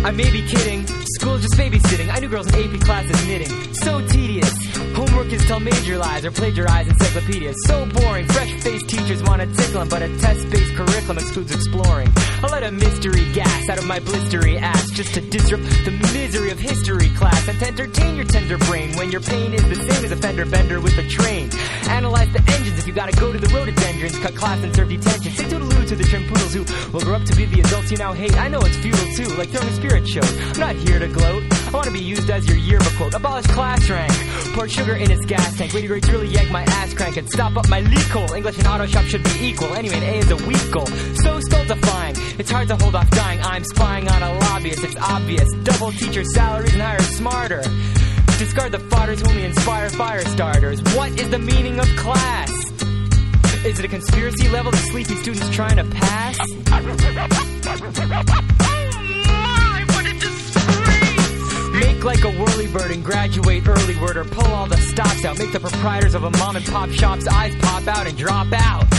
I may be kidding, school is just babysitting. I knew girls in AP classes knitting. So tedious. Homework is tell major lies or plagiarize encyclopedias. So boring, fresh-faced teachers want to tickle them, but a test-based curriculum excludes exploring. I'll let a mystery gas out of my blistery ass just to disrupt the misery of history class and to entertain your tender brain when your pain is the same as a fender bender with a train. Analyze the engines if you gotta go to the rhododendrons, cut class and serve detention. Say toodaloo to the trim poodles who will grow up to be the adults you now hate. I know it's futile too, like throwing spirit shows. I'm not here to gloat, I wanna be used as your yearbook quote. Abolish class rank, pour sugar in its gas tank. Way to grades really yank my ass crank and stop up my leak hole. English and auto shop should be equal. Anyway, an A is a weak goal. So stultifying, it's hard to hold off dying. I'm spying on a lobbyist, it's obvious. Double teacher salaries and hire smarter. Discard the fodders who only inspire fire starters. What is the meaning of class? Is it a conspiracy level of sleepy students trying to pass? Make like a whirly bird and graduate early word, or pull all the stops out. Make the proprietors of a mom and pop shop's eyes pop out and drop out.